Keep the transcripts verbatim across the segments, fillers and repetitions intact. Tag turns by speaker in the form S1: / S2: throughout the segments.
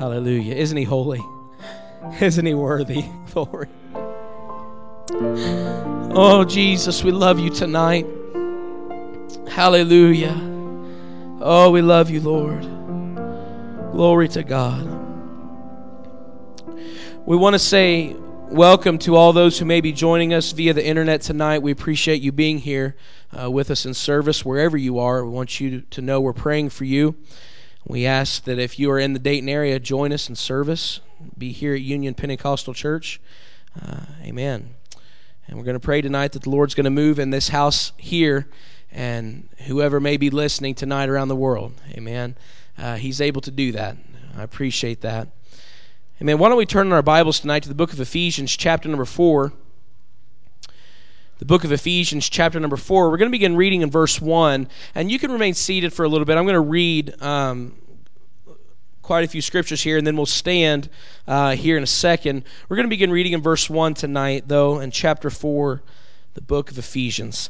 S1: Hallelujah. Isn't he holy? Isn't he worthy? Glory. Oh, Jesus, we love you tonight. Hallelujah. Oh, we love you, Lord. Glory to God. We want to say welcome to all those who may be joining us via the internet tonight. We appreciate you being here uh, with us in service wherever you are. We want you to know we're praying for you. We ask that if you are in the Dayton area, join us in service. Be here at Union Pentecostal Church. Uh, amen. And we're going to pray tonight that the Lord's going to move in this house here and whoever may be listening tonight around the world. Amen. Uh, he's able to do that. I appreciate that. Amen. Why don't we turn in our Bibles tonight to the book of Ephesians, chapter number four. The book of Ephesians, chapter number four. We're going to begin reading in verse one. And you can remain seated for a little bit. I'm going to read um, quite a few scriptures here, and then we'll stand uh, here in a second. We're going to begin reading in verse one tonight, though, in chapter four, the book of Ephesians.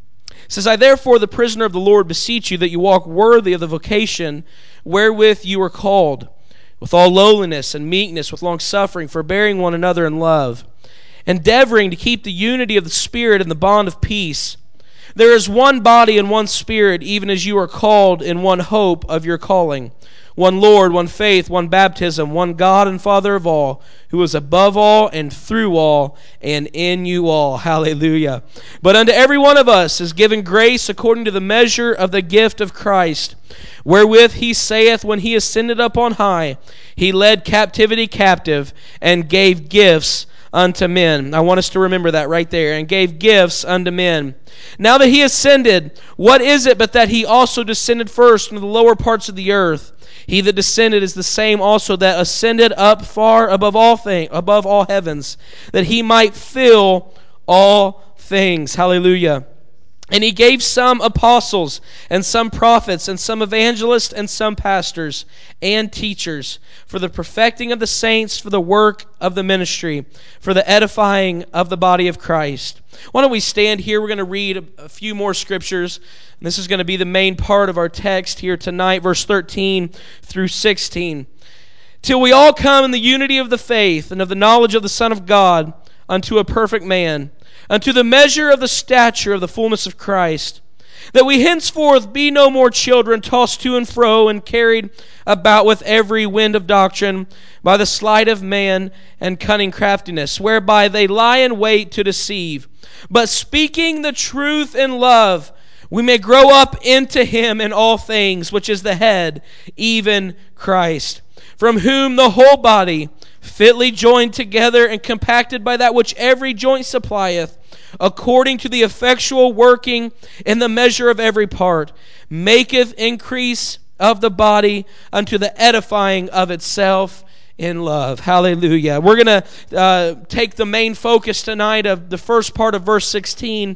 S1: It says, I therefore, the prisoner of the Lord, beseech you that you walk worthy of the vocation wherewith you are called, with all lowliness and meekness, with longsuffering, forbearing one another in love, endeavoring to keep the unity of the Spirit in the bond of peace. There is one body and one Spirit, even as you are called in one hope of your calling. One Lord, one faith, one baptism, one God and Father of all, who is above all and through all and in you all. Hallelujah. But unto every one of us is given grace according to the measure of the gift of Christ, wherewith he saith, when he ascended up on high, he led captivity captive and gave gifts unto men. I want us to remember that right there. And gave gifts unto men. Now that he ascended, what is it but that he also descended first into the lower parts of the earth? He that descended is the same also that ascended up far above all things, above all heavens, that he might fill all things. Hallelujah. And he gave some apostles, and some prophets, and some evangelists, and some pastors, and teachers, for the perfecting of the saints, for the work of the ministry, for the edifying of the body of Christ. Why don't we stand here? We're going to read a few more scriptures. And this is going to be the main part of our text here tonight, verse thirteen through sixteen. Till we all come in the unity of the faith and of the knowledge of the Son of God, unto a perfect man, unto the measure of the stature of the fullness of Christ, that we henceforth be no more children, tossed to and fro and carried about with every wind of doctrine, by the sleight of man and cunning craftiness, whereby they lie in wait to deceive. But speaking the truth in love, we may grow up into him in all things, which is the head, even Christ, from whom the whole body, fitly joined together and compacted by that which every joint supplieth, according to the effectual working in the measure of every part, maketh increase of the body unto the edifying of itself in love. Hallelujah. We're going to uh, take the main focus tonight of the first part of verse sixteen,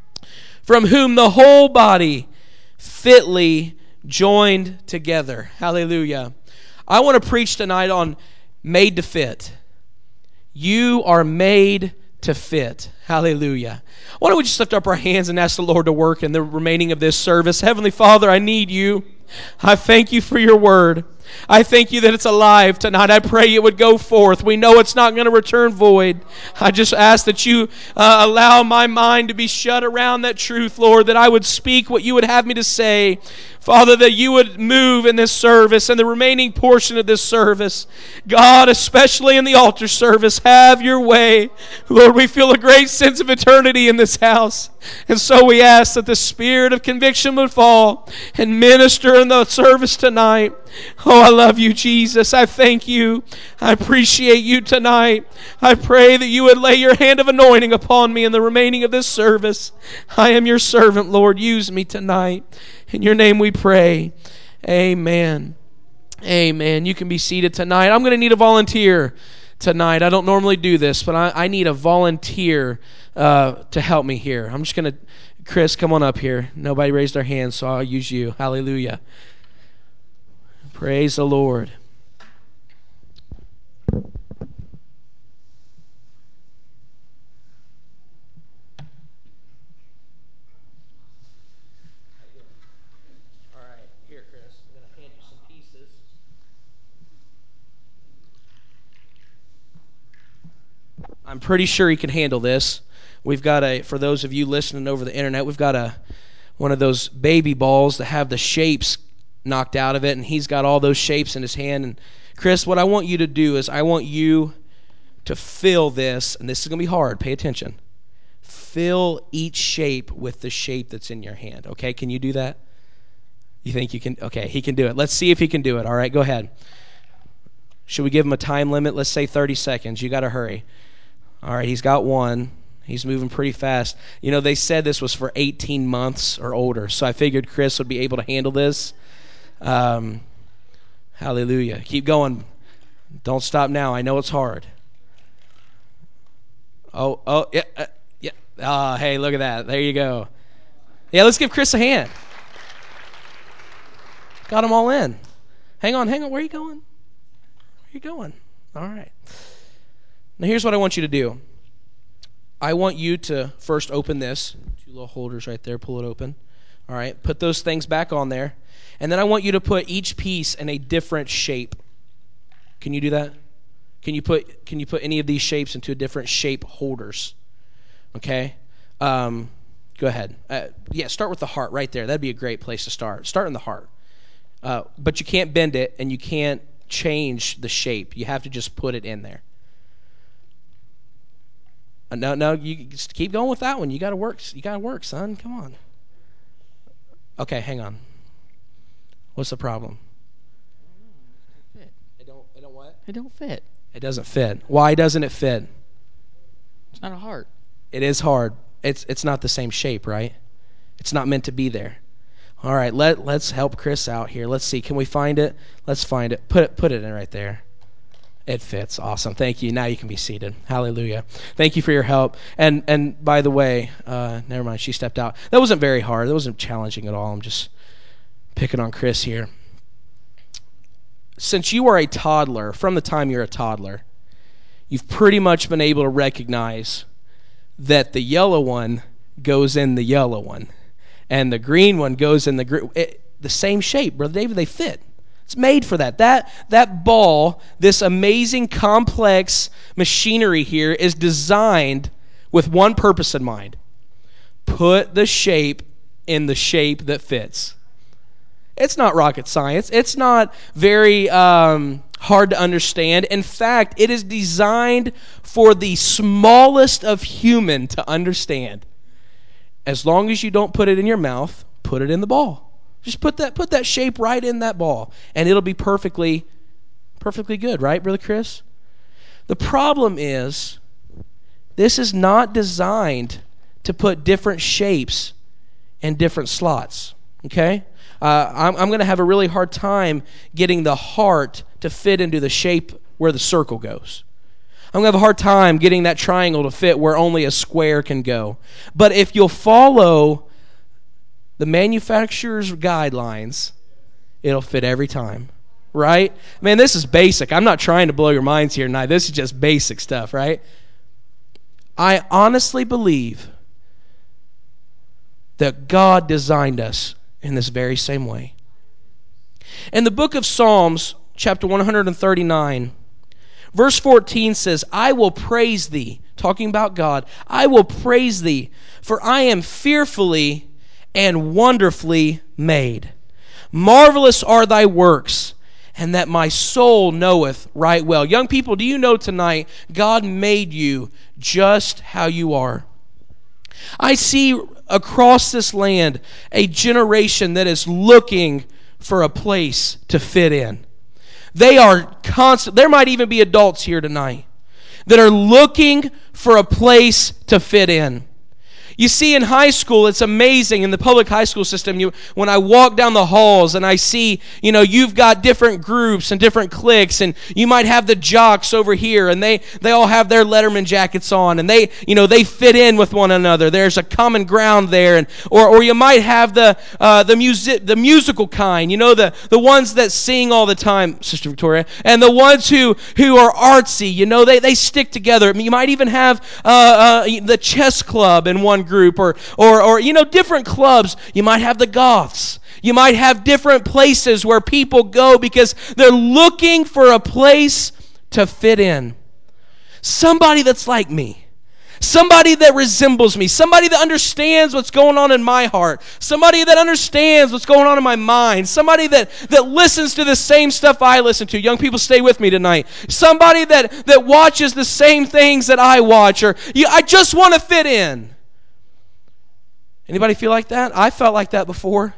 S1: from whom the whole body fitly joined together. Hallelujah. I want to preach tonight on made to fit. You are made to fit. Hallelujah. Why don't we just lift up our hands and ask the Lord to work in the remaining of this service. Heavenly Father, I need you. I thank you for your word. I thank you that it's alive tonight. I pray it would go forth. We know it's not going to return void. I just ask that you uh, allow my mind to be shut around that truth, Lord, that I would speak what you would have me to say. Father, that you would move in this service and the remaining portion of this service. God, especially in the altar service, have your way. Lord, we feel a great sense of eternity in this house. And so we ask that the spirit of conviction would fall and minister in the service tonight. Oh, I love you, Jesus. I thank you. I appreciate you tonight. I pray that you would lay your hand of anointing upon me in the remaining of this service. I am your servant, Lord. Use me tonight. In your name we pray. Amen. Amen. You can be seated tonight. I'm going to need a volunteer tonight. I don't normally do this, but I, I need a volunteer uh, to help me here. I'm just going to, Chris, come on up here. Nobody raised their hands, so I'll use you. Hallelujah. Praise the Lord. All right, here, Chris. I'm going to hand you some pieces. I'm pretty sure he can handle this. We've got a, for those of you listening over the internet, we've got a one of those baby balls that have the shapes knocked out of it, and he's got all those shapes in his hand. And Chris, what I want you to do is I want you to fill this, and this is going to be hard. Pay attention. Fill each shape with the shape that's in your hand. Okay, can you do that? You think you can? Okay, he can do it. Let's see if he can do it. All right, go ahead. Should we give him a time limit? Let's say thirty seconds. You got to hurry. All right, he's got one. He's moving pretty fast. You know, they said this was for eighteen months or older, so I figured Chris would be able to handle this. Um, hallelujah. Keep going. Don't stop now. I know it's hard. Oh, oh, yeah, uh, yeah. Oh, hey, look at that. There you go. Yeah, let's give Chris a hand. Got them all in. Hang on, hang on. Where are you going? Where are you going? All right. Now, here's what I want you to do. I want you to first open this. Two little holders right there. Pull it open. All right. Put those things back on there. And then I want you to put each piece in a different shape. Can you do that? Can you put Can you put any of these shapes into different shape holders? Okay. Um, go ahead. Uh, yeah, start with the heart right there. That'd be a great place to start. Start in the heart. Uh, but you can't bend it, and you can't change the shape. You have to just put it in there. Uh, no, no, you just keep going with that one. You got to work. You got to work, son. Come on. Okay, hang on. What's the problem?
S2: It don't fit.
S1: It don't. It don't what?
S2: It don't fit.
S1: It doesn't fit. Why doesn't it fit?
S2: It's not a heart.
S1: It is hard. It's it's not the same shape, right? It's not meant to be there. All right, let let's help Chris out here. Let's see. Can we find it? Let's find it. Put it put it in right there. It fits. Awesome. Thank you. Now you can be seated. Hallelujah. Thank you for your help. And and by the way, uh, never mind. She stepped out. That wasn't very hard. That wasn't challenging at all. I'm just picking on Chris here. Since you are a toddler, from the time you're a toddler, you've pretty much been able to recognize that the yellow one goes in the yellow one, and the green one goes in the green. The same shape, Brother David. They fit. It's made for that. That that ball, this amazing complex machinery here, is designed with one purpose in mind: put the shape in the shape that fits. It's not rocket science. It's not very um, hard to understand. In fact, it is designed for the smallest of human to understand. As long as you don't put it in your mouth, put it in the ball. Just put that put that shape right in that ball, and it'll be perfectly, perfectly good, right, Brother Chris? The problem is, this is not designed to put different shapes in different slots, okay? Uh, I'm, I'm going to have a really hard time getting the heart to fit into the shape where the circle goes. I'm going to have a hard time getting that triangle to fit where only a square can go. But if you'll follow the manufacturer's guidelines, it'll fit every time, right? Man, this is basic. I'm not trying to blow your minds here tonight. This is just basic stuff, right? I honestly believe that God designed us in this very same way. In the book of Psalms, chapter one thirty-nine, verse fourteen says, I will praise thee, talking about God, I will praise thee, for I am fearfully and wonderfully made. Marvelous are thy works, and that my soul knoweth right well. Young people, do you know tonight God made you just how you are? I see across this land a generation that is looking for a place to fit in. They are constant. There might even be adults here tonight that are looking for a place to fit in. You see, in high school, it's amazing in the public high school system. You, when I walk down the halls and I see, you know, you've got different groups and different cliques, and you might have the jocks over here, and they they all have their Letterman jackets on, and they, you know, they fit in with one another. There's a common ground there, and or or you might have the uh, the music the musical kind, you know, the the ones that sing all the time, Sister Victoria, and the ones who who are artsy, you know, they they stick together. I mean, you might even have uh, uh, the chess club in one group, or or or you know, different clubs. You might have the goths. You might have different places where people go because they're looking for a place to fit in. Somebody that's like me. Somebody that resembles me. Somebody that understands what's going on in my heart. Somebody that understands what's going on in my mind. Somebody that, that listens to the same stuff I listen to. Young people, stay with me tonight. Somebody that, that watches the same things that I watch. Or you, I just want to fit in. Anybody feel like that? I felt like that before.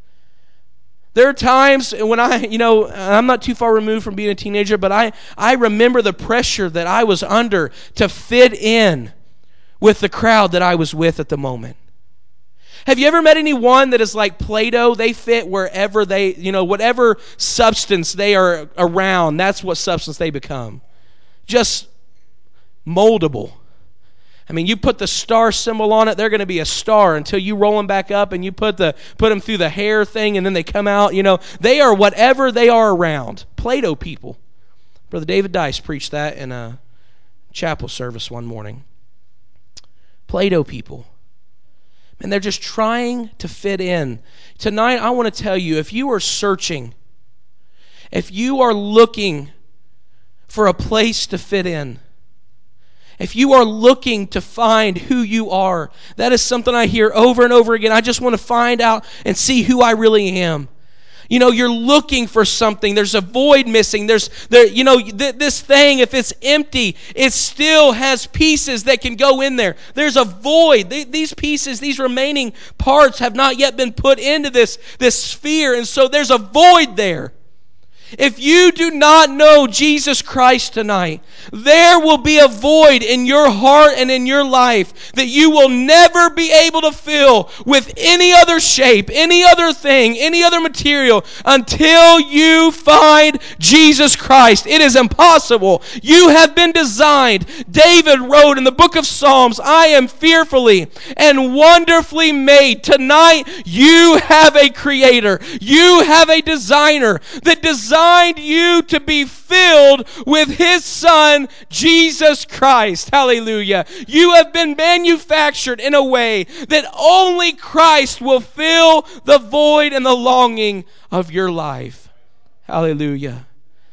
S1: There are times when I, you know, I'm not too far removed from being a teenager, but I, I remember the pressure that I was under to fit in with the crowd that I was with at the moment. Have you ever met anyone that is like Play-Doh? They fit wherever they, you know, whatever substance they are around, that's what substance they become. Just moldable. I mean, you put the star symbol on it, they're going to be a star until you roll them back up and you put the put them through the hair thing and then they come out. You know, they are whatever they are around. Play-Doh people. Brother David Dice preached that in a chapel service one morning. Play-Doh people. And they're just trying to fit in. Tonight, I want to tell you, if you are searching, if you are looking for a place to fit in, if you are looking to find who you are, that is something I hear over and over again. I just want to find out and see who I really am. You know, you're looking for something. There's a void missing. There's, there, you know, th- this thing, if it's empty, it still has pieces that can go in there. There's a void. Th- these pieces, these remaining parts have not yet been put into this, this sphere, and so there's a void there. If you do not know Jesus Christ tonight, there will be a void in your heart and in your life that you will never be able to fill with any other shape, any other thing, any other material until you find Jesus Christ. It is impossible. You have been designed. David wrote in the book of Psalms, I am fearfully and wonderfully made. Tonight, you have a creator. You have a designer that designed you to be filled with His Son, Jesus Christ. Hallelujah. You have been manufactured in a way that only Christ will fill the void and the longing of your life. Hallelujah.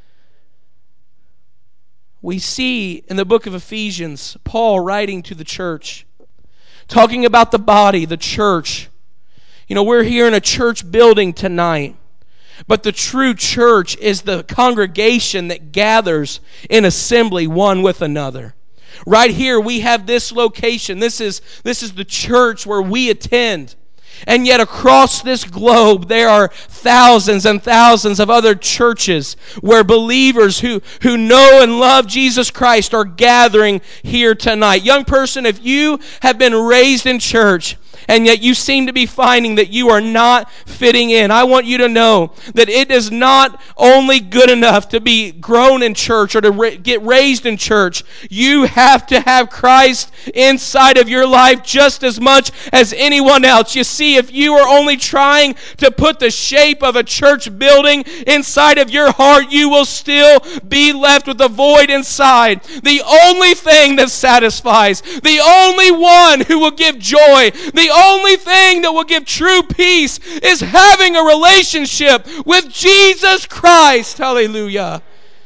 S1: We see in the book of Ephesians, Paul writing to the church, talking about the body, the church. You know, we're here in a church building tonight. But the true church is the congregation that gathers in assembly one with another. Right here we have this location. This is, this is the church where we attend. And yet across this globe there are thousands and thousands of other churches where believers who, who know and love Jesus Christ are gathering here tonight. Young person, if you have been raised in church, and yet you seem to be finding that you are not fitting in, I want you to know that it is not only good enough to be grown in church or to ra- get raised in church. You have to have Christ inside of your life just as much as anyone else. You see, if you are only trying to put the shape of a church building inside of your heart, you will still be left with a void inside. The only thing that satisfies, the only one who will give joy, the only thing that will give true peace is having a relationship with Jesus Christ. Hallelujah.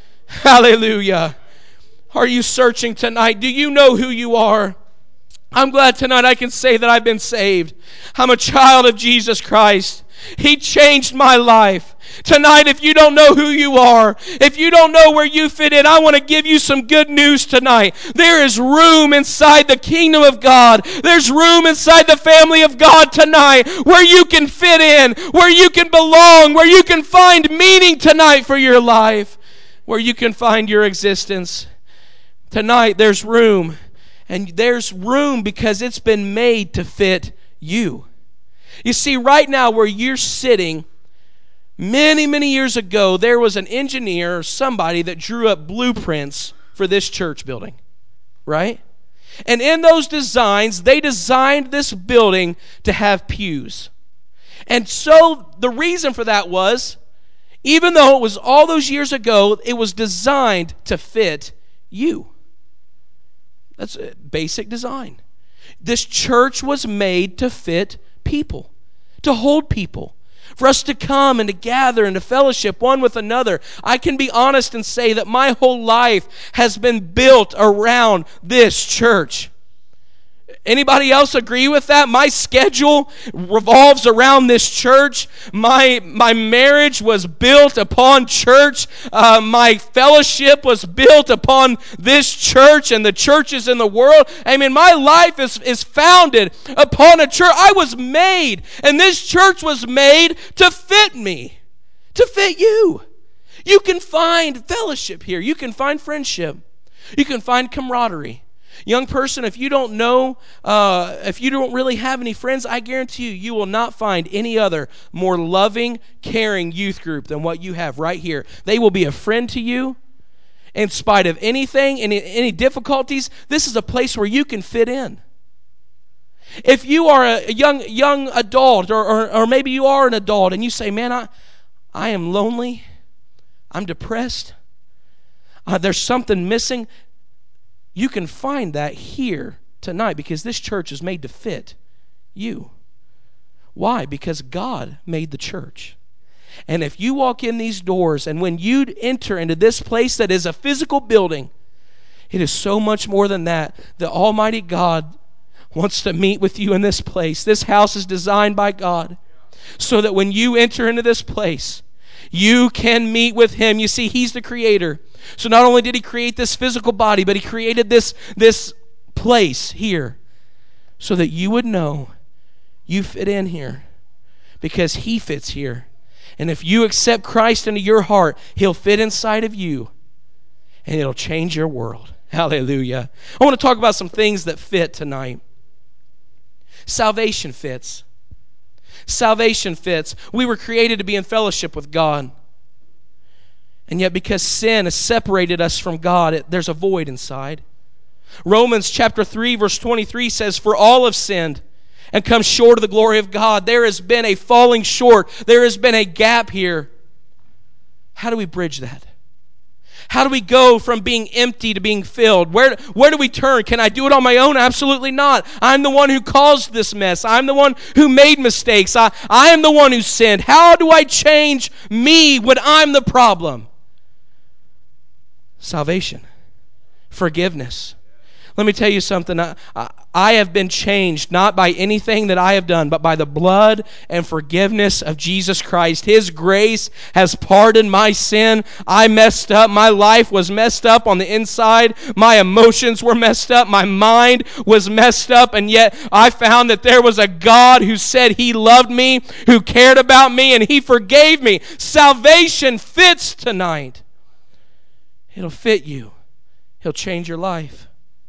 S1: Hallelujah. Are you searching tonight? Do you know who you are? I'm glad tonight I can say that I've been saved. I'm a child of Jesus Christ. He changed my life. Tonight, if you don't know who you are, if you don't know where you fit in, I want to give you some good news tonight. There is room inside the kingdom of God. There's room inside the family of God tonight where you can fit in, where you can belong, where you can find meaning tonight for your life, where you can find your existence. Tonight, there's room. And there's room because it's been made to fit you. You see, right now where you're sitting, many, many years ago, there was an engineer or somebody that drew up blueprints for this church building, right? And in those designs, they designed this building to have pews. And so the reason for that was, even though it was all those years ago, it was designed to fit you. That's a basic design. This church was made to fit people, to hold people. for us to come and to gather and to fellowship one with another. I can be honest and say that my whole life has been built around this church. Anybody else agree with that? My schedule revolves around this church. My my marriage was built upon church. Uh, my fellowship was built upon this church and the churches in the world. I mean, my life is, is founded upon a church. I was made, and this church was made to fit me, to fit you. You can find fellowship here. You can find friendship. You can find camaraderie. Young person, if you don't know, uh, if you don't really have any friends, I guarantee you, you will not find any other more loving, caring youth group than what you have right here. They will be a friend to you in spite of anything, any, any difficulties. This is a place where you can fit in. If you are a young young adult, or, or, or maybe you are an adult, and you say, man, I, I am lonely, I'm depressed, uh, there's something missing, you can find that here tonight because this church is made to fit you. Why? Because God made the church. And if you walk in these doors and when you enter into this place that is a physical building, it is so much more than that. The Almighty God wants to meet with you in this place. This house is designed by God so that when you enter into this place, you can meet with Him. You see, He's the creator. So not only did He create this physical body, but He created this, this place here so that you would know you fit in here because He fits here. And if you accept Christ into your heart, He'll fit inside of you and it'll change your world. Hallelujah. I want to talk about some things that fit tonight. Salvation fits. Salvation fits. We were created to be in fellowship with God. And yet because sin has separated us from God, it, there's a void inside. Romans chapter three verse twenty-three says, for all have sinned and come short of the glory of God. There has been a falling short. There has been a gap here. How do we bridge that? How do we go from being empty to being filled? Where, where do we turn? Can I do it on my own? Absolutely not. I'm the one who caused this mess. I'm the one who made mistakes. I, I am the one who sinned. How do I change me when I'm the problem? Salvation. Forgiveness. Let me tell you something. I, I, I have been changed not by anything that I have done, but by the blood and forgiveness of Jesus Christ. His grace has pardoned my sin. I messed up. My life was messed up on the inside. My emotions were messed up. My mind was messed up. And yet I found that there was a God who said He loved me, who cared about me, and He forgave me. Salvation fits tonight. It'll fit you. He'll change your life.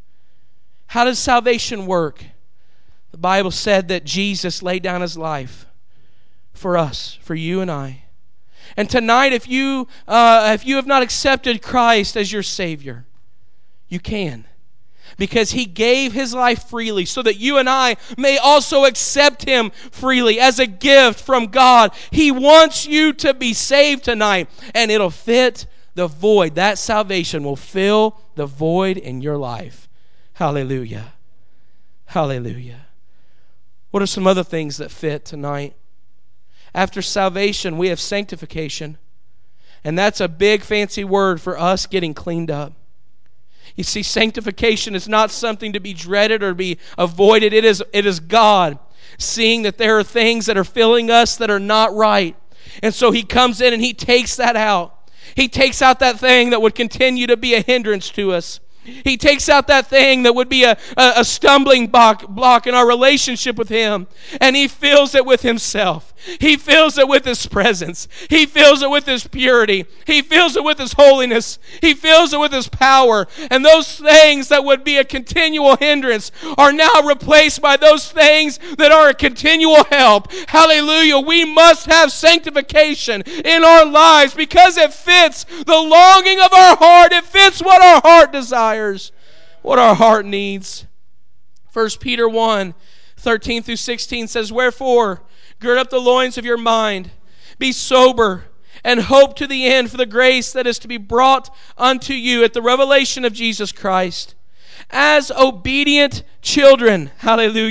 S1: How does salvation work? The Bible said that Jesus laid down His life for us, for you and I. And tonight, if you uh, if you have not accepted Christ as your Savior, you can. Because He gave His life freely so that you and I may also accept Him freely as a gift from God. He wants you to be saved tonight, and it'll fit the void. That salvation will fill the void in your life. Hallelujah. Hallelujah. What are some other things that fit tonight? After salvation, we have sanctification. And that's a big fancy word for us getting cleaned up. You see, sanctification is not something to be dreaded or be avoided. It is, it is God seeing that there are things that are filling us that are not right. And so He comes in and He takes that out. He takes out that thing that would continue to be a hindrance to us. He takes out that thing that would be a, a, a stumbling block, block in our relationship with Him. And He fills it with Himself. He fills it with His presence. He fills it with His purity. He fills it with His holiness. He fills it with His power. And those things that would be a continual hindrance are now replaced by those things that are a continual help. Hallelujah. We must have sanctification in our lives because it fits the longing of our heart. It fits what our heart desires. What our heart needs. First Peter one, thirteen through sixteen says, wherefore, gird up the loins of your mind, be sober, and hope to the end for the grace that is to be brought unto you at the revelation of Jesus Christ. As obedient children, hallelujah,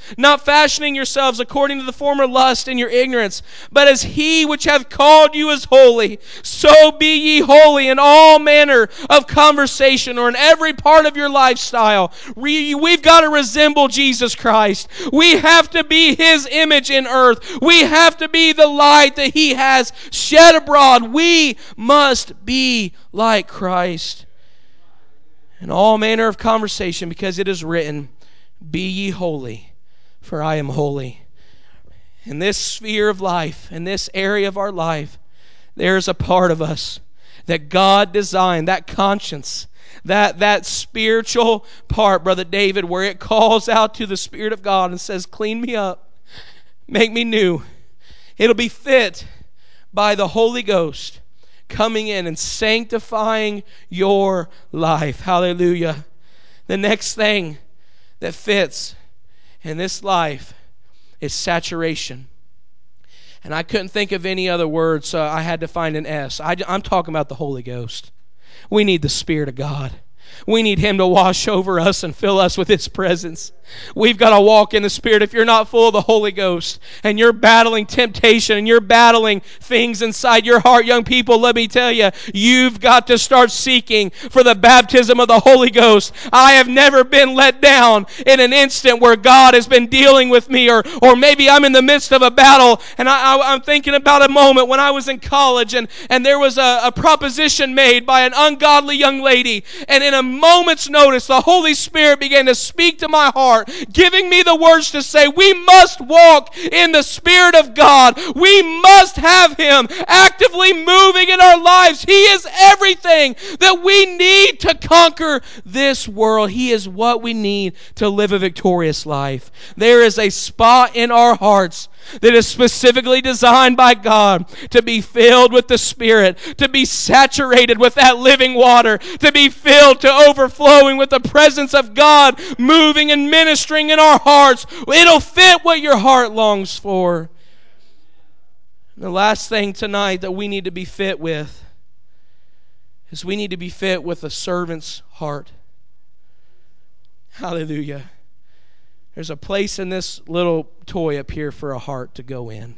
S1: not fashioning yourselves according to the former lust in your ignorance, but as he which hath called you is holy, so be ye holy in all manner of conversation, or in every part of your lifestyle. We've got to resemble Jesus Christ. We have to be his image in earth. We have to be the light that he has shed abroad. We must be like Christ in all manner of conversation, because it is written, be ye holy, for I am holy. In this sphere of life, in this area of our life, there is a part of us that God designed, that conscience, that, that spiritual part, Brother David, where it calls out to the Spirit of God and says, clean me up, make me new. It'll be fit by the Holy Ghost coming in and sanctifying your life. Hallelujah. The next thing that fits in this life is saturation. And I couldn't think of any other word, so I had to find an S. I, I'm talking about the Holy Ghost. We need the Spirit of God. We need him to wash over us and fill us with his presence. We've got to walk in the Spirit. If you're not full of the Holy Ghost and you're battling temptation and you're battling things inside your heart, young people, let me tell you, you've got to start seeking for the baptism of the Holy Ghost. I have never been let down in an instant where God has been dealing with me, or, or maybe I'm in the midst of a battle, and I, I, I'm thinking about a moment when I was in college, and, and there was a, a proposition made by an ungodly young lady, and in a moment's notice, the Holy Spirit began to speak to my heart, giving me the words to say, we must walk in the Spirit of God. We must have him actively moving in our lives. He is everything that we need to conquer this world. He is what we need to live a victorious life. There is a spot in our hearts that is specifically designed by God to be filled with the Spirit, to be saturated with that living water, to be filled to overflowing with the presence of God moving and ministering in our hearts. It'll fit what your heart longs for. And the last thing tonight that we need to be fit with is we need to be fit with a servant's heart. Hallelujah. There's a place in this little toy up here for a heart to go in.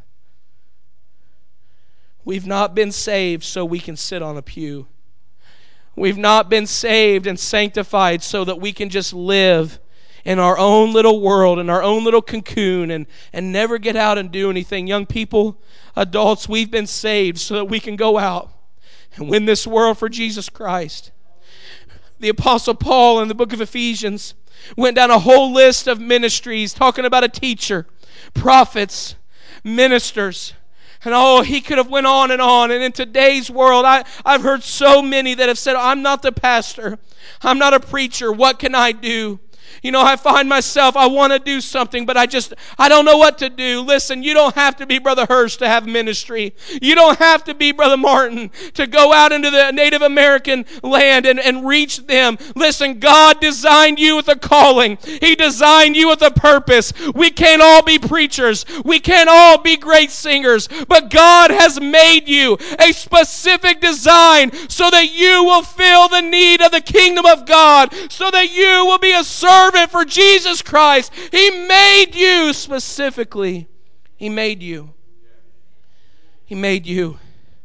S1: We've not been saved so we can sit on a pew. We've not been saved and sanctified so that we can just live in our own little world, in our own little cocoon, and, and never get out and do anything. Young people, adults, we've been saved so that we can go out and win this world for Jesus Christ. The Apostle Paul in the book of Ephesians went down a whole list of ministries, talking about a teacher, prophets, ministers. And oh, he could have went on and on. And in today's world, I, I've heard so many that have said, I'm not the pastor. I'm not a preacher. What can I do? You know, I find myself, I want to do something, but I just, I don't know what to do. Listen, you don't have to be Brother Hurst to have ministry. You don't have to be Brother Martin to go out into the Native American land and, and reach them. Listen, God designed you with a calling. He designed you with a purpose. We can't all be preachers. We can't all be great singers, but God has made you a specific design so that you will fill the need of the kingdom of God, so that you will be a servant for Jesus Christ. He made you specifically. He made you. He made you.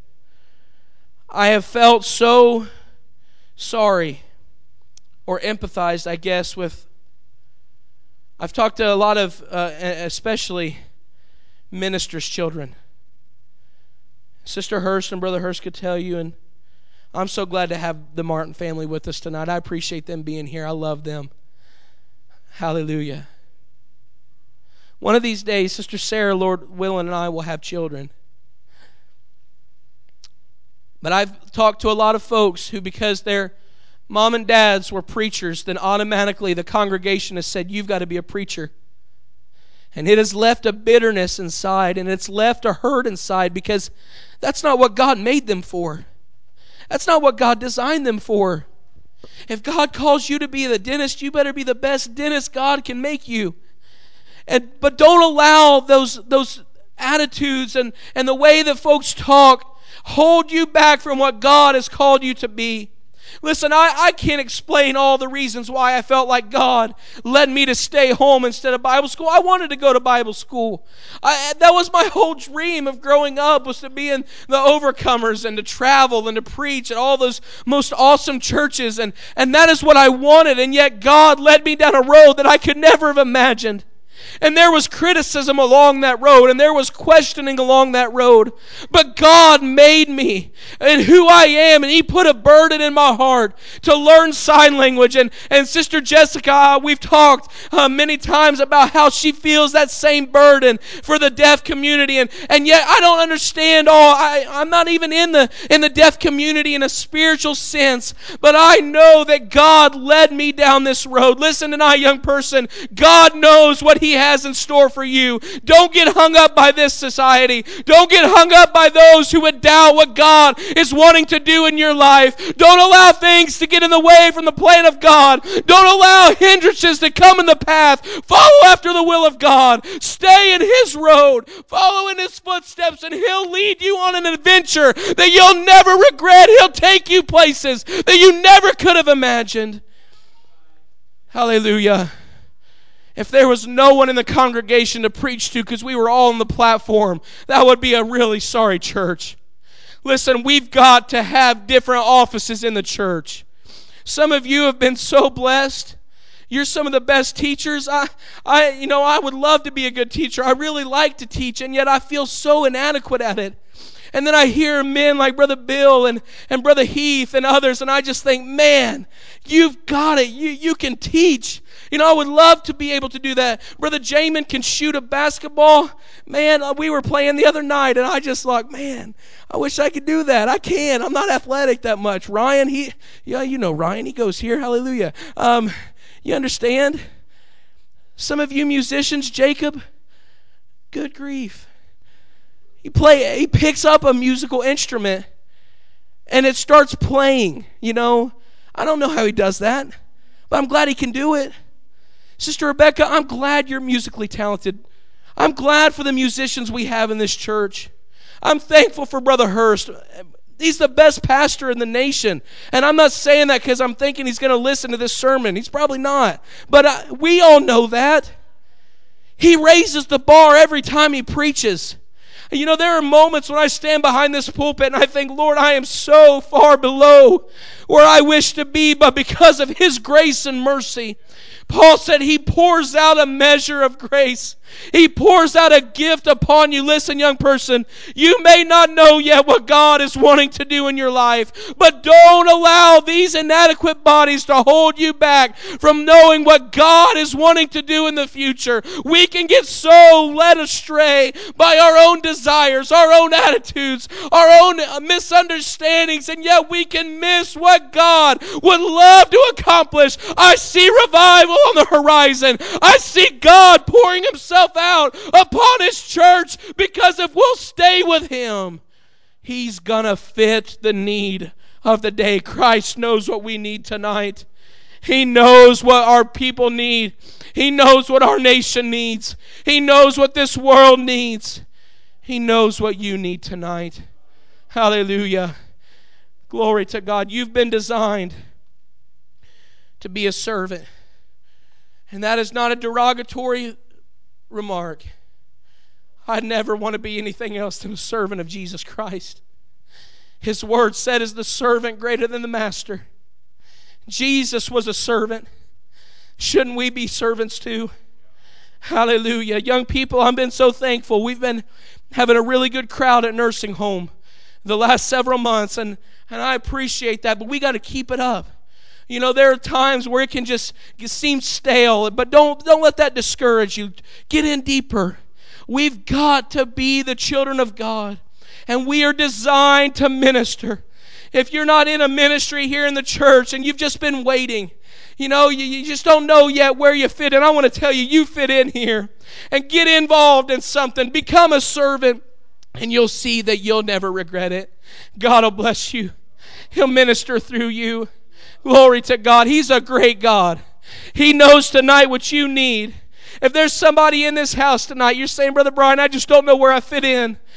S1: I have felt so sorry or empathized, I guess, with, I've talked to a lot of, uh, especially ministers' children. Sister Hurst and Brother Hurst could tell you, and I'm so glad to have the Martin family with us tonight. I appreciate them being here. I love them. Hallelujah. One of these days, Sister Sarah, Lord willing, and I will have children. But I've talked to a lot of folks who, because their mom and dads were preachers, then automatically the congregation has said, you've got to be a preacher. And it has left a bitterness inside, and it's left a hurt inside, because that's not what God made them for. That's not what God designed them for. If God calls you to be the dentist, you better be the best dentist God can make you. And but don't allow those those attitudes and, and the way that folks talk hold you back from what God has called you to be. Listen, I, I can't explain all the reasons why I felt like God led me to stay home instead of Bible school. I wanted to go to Bible school. I, that was my whole dream of growing up, was to be in the Overcomers and to travel and to preach at all those most awesome churches. And, and that is what I wanted. And yet God led me down a road that I could never have imagined. And there was criticism along that road, and there was questioning along that road. But God made me and who I am, and He put a burden in my heart to learn sign language. And, and Sister Jessica, we've talked uh, many times about how she feels that same burden for the deaf community. And, and yet I don't understand all. I, I'm not even in the, in the deaf community in a spiritual sense, but I know that God led me down this road. Listen tonight, young person, God knows what He has in store for you. Don't get hung up by this society. Don't get hung up by those who would doubt what God is wanting to do in your life. Don't allow things to get in the way from the plan of God. Don't allow hindrances to come in the path. Follow after the will of God. Stay in His road. Follow in His footsteps, and He'll lead you on an adventure that you'll never regret. He'll take you places that you never could have imagined. Hallelujah. If there was no one in the congregation to preach to because we were all on the platform, that would be a really sorry church. Listen, we've got to have different offices in the church. Some of you have been so blessed. You're some of the best teachers. I, I, you know, I would love to be a good teacher. I really like to teach, and yet I feel so inadequate at it. And then I hear men like Brother Bill and, and Brother Heath and others, and I just think, man, you've got it. You, you can teach. You know, I would love to be able to do that. Brother Jamin can shoot a basketball. Man, we were playing the other night, and I just like, man, I wish I could do that. I can't. I'm not athletic that much. Ryan, he, yeah, you know Ryan. He goes here. Hallelujah. Um, you understand? Some of you musicians, Jacob, good grief. He play. He picks up a musical instrument, and it starts playing. You know, I don't know how he does that, but I'm glad he can do it. Sister Rebecca, I'm glad you're musically talented. I'm glad for the musicians we have in this church. I'm thankful for Brother Hurst. He's the best pastor in the nation. And I'm not saying that because I'm thinking he's going to listen to this sermon. He's probably not. But uh, we all know that. He raises the bar every time he preaches. You know, there are moments when I stand behind this pulpit and I think, Lord, I am so far below where I wish to be, but because of His grace and mercy, Paul said He pours out a measure of grace. He pours out a gift upon you. Listen, young person, you may not know yet what God is wanting to do in your life, but don't allow these inadequate bodies to hold you back from knowing what God is wanting to do in the future. We can get so led astray by our own desires, our own attitudes, our own misunderstandings, and yet we can miss what God would love to accomplish. I see revival on the horizon. I see God pouring Himself out upon His church, because if we'll stay with Him, He's gonna fit the need of the day. Christ knows what we need tonight. He knows what our people need. He knows what our nation needs. He knows what this world needs. He knows what you need tonight. Hallelujah. Glory to God. You've been designed to be a servant. And that is not a derogatory remark. I never want to be anything else than a servant of Jesus Christ. His word said, is the servant greater than the master? Jesus was a servant. Shouldn't we be servants too? Hallelujah. Young people, I've been so thankful. We've been having a really good crowd at nursing home the last several months, and, and I appreciate that, but we got to keep it up. You know, there are times where it can just seem stale, but don't, don't let that discourage you. Get in deeper. We've got to be the children of God, and we are designed to minister. If you're not in a ministry here in the church and you've just been waiting, you know, you, you just don't know yet where you fit in, I want to tell you, you fit in here. And get involved in something. Become a servant, and you'll see that you'll never regret it. God will bless you. He'll minister through you. Glory to God. He's a great God. He knows tonight what you need. If there's somebody in this house tonight, you're saying, Brother Brian, I just don't know where I fit in.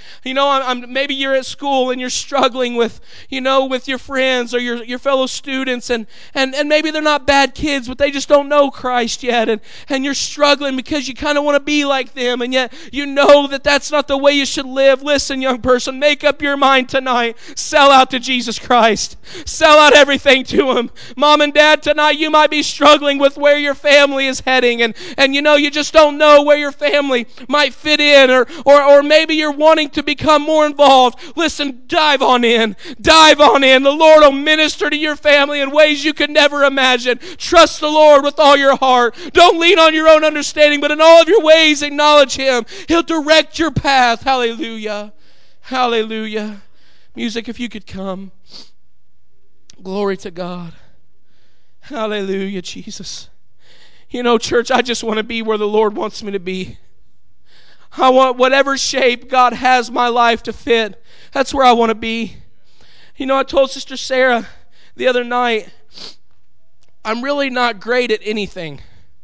S1: You know, I'm, I'm, maybe you're at school and you're struggling with, you know, with your friends or your, your fellow students, and, and, and maybe they're not bad kids, but they just don't know Christ yet, and, and you're struggling because you kind of want to be like them, and yet you know that that's not the way you should live. Listen, young person, make up your mind tonight. Sell out to Jesus Christ. Sell out everything to Him. Mom and Dad, tonight you might be struggling with where your family is heading, and, and you know, you just don't know where your family might fit in, or, or, or maybe you're wanting to become more involved. Listen, dive on in. Dive on in. The Lord will minister to your family in ways you could never imagine. Trust the Lord with all your heart. Don't lean on your own understanding, but in all of your ways acknowledge Him. He'll direct your path. Hallelujah. Hallelujah. Music, if you could come. Glory to God. Hallelujah, Jesus. You know, church, I just want to be where the Lord wants me to be. I want whatever shape God has my life to fit. That's where I want to be. You know, I told Sister Sarah the other night, I'm really not great at anything.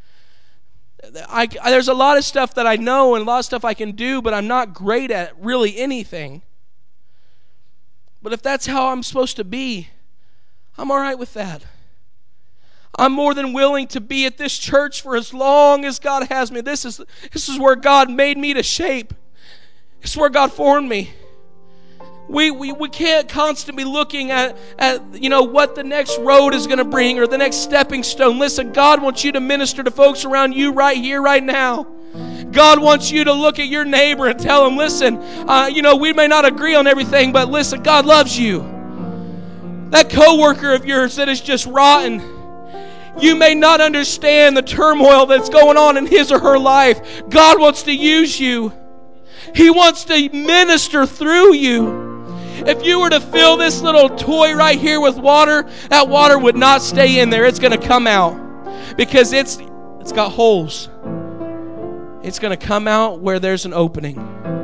S1: I, there's a lot of stuff that I know and a lot of stuff I can do, but I'm not great at really anything. But if that's how I'm supposed to be, I'm all right with that. I'm more than willing to be at this church for as long as God has me. This is, this is where God made me to shape. This is where God formed me. We, we, we can't constantly be looking at, at you know, what the next road is going to bring or the next stepping stone. Listen, God wants you to minister to folks around you right here, right now. God wants you to look at your neighbor and tell him, listen, uh, you know, we may not agree on everything, but listen, God loves you. That coworker of yours that is just rotten, you may not understand the turmoil that's going on in his or her life. God wants to use you. He wants to minister through you. If you were to fill this little toy right here with water, that water would not stay in there. It's going to come out because it's it's got holes. It's going to come out where there's an opening.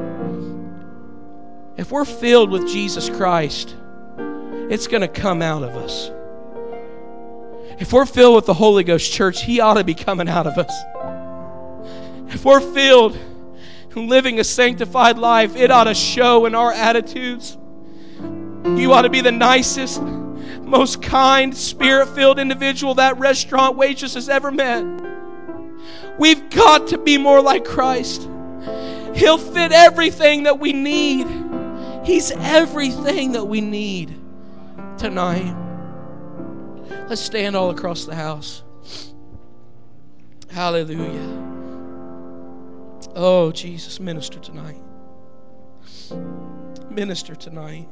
S1: If we're filled with Jesus Christ, it's going to come out of us. If we're filled with the Holy Ghost, church, He ought to be coming out of us. If we're filled and living a sanctified life, it ought to show in our attitudes. You ought to be the nicest, most kind, Spirit-filled individual that restaurant waitress has ever met. We've got to be more like Christ. He'll fit everything that we need. He's everything that we need tonight. Let's stand all across the house. Hallelujah. Oh, Jesus, minister tonight. Minister tonight.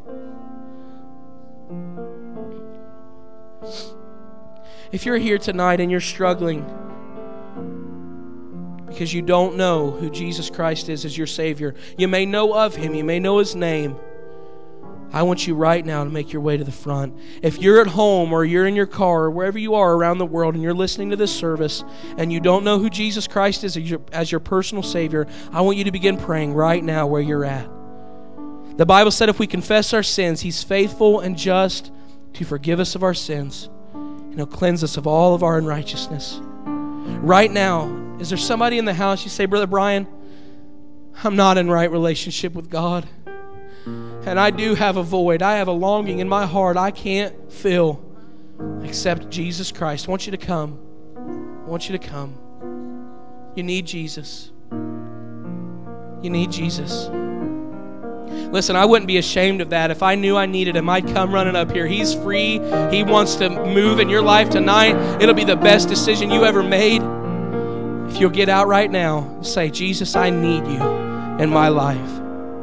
S1: If you're here tonight and you're struggling because you don't know who Jesus Christ is as your Savior, you may know of Him, you may know His name, I want you right now to make your way to the front. If you're at home or you're in your car or wherever you are around the world and you're listening to this service and you don't know who Jesus Christ is as your, as your personal Savior, I want you to begin praying right now where you're at. The Bible said if we confess our sins, He's faithful and just to forgive us of our sins, and He'll cleanse us of all of our unrighteousness. Right now, is there somebody in the house, you say, Brother Brian, I'm not in right relationship with God. And I do have a void. I have a longing in my heart I can't fill except Jesus Christ. I want you to come. I want you to come. You need Jesus. You need Jesus. Listen, I wouldn't be ashamed of that. If I knew I needed Him, I'd come running up here. He's free. He wants to move in your life tonight. It'll be the best decision you ever made. If you'll get out right now and say, Jesus, I need you in my life.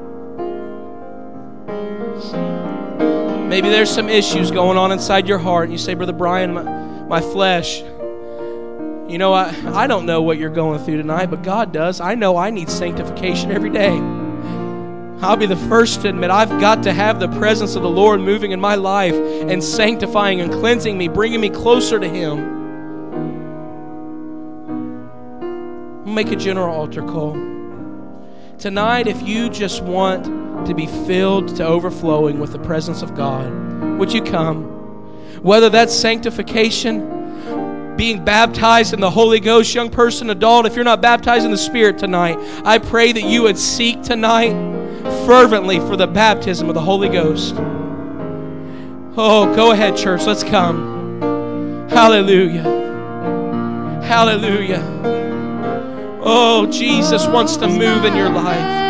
S1: Maybe there's some issues going on inside your heart, and you say, Brother Brian, my, my flesh, you know, I, I don't know what you're going through tonight, but God does. I know I need sanctification every day. I'll be the first to admit I've got to have the presence of the Lord moving in my life and sanctifying and cleansing me, bringing me closer to Him. We'll make a general altar call. Tonight, if you just want to be filled to overflowing with the presence of God, would you come? Whether that's sanctification, being baptized in the Holy Ghost, young person, adult, if you're not baptized in the Spirit tonight, I pray that you would seek tonight fervently for the baptism of the Holy Ghost. Oh, go ahead, church. Let's come. Hallelujah. Hallelujah. Oh, Jesus wants to move in your life.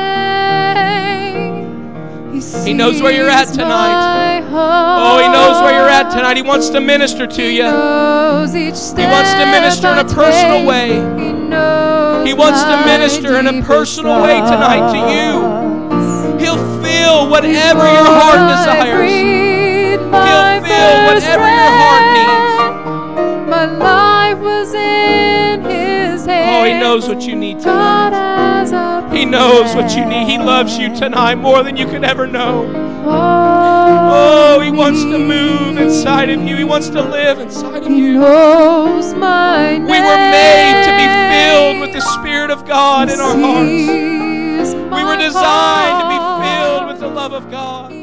S1: He knows where you're at tonight. Oh, He knows where you're at tonight. He wants to minister to you. He wants to minister in a personal way. He wants to minister in a personal way tonight to you. He'll fill whatever your heart desires. He'll fill whatever your heart needs.
S3: My life was in His hands.
S1: Oh, He knows what you need tonight. He knows what you need. He loves you tonight more than you could ever know. Oh, He wants to move inside of you. He wants to live inside of you. We were made to be filled with the Spirit of God in our hearts. We were designed to be filled with the love of God.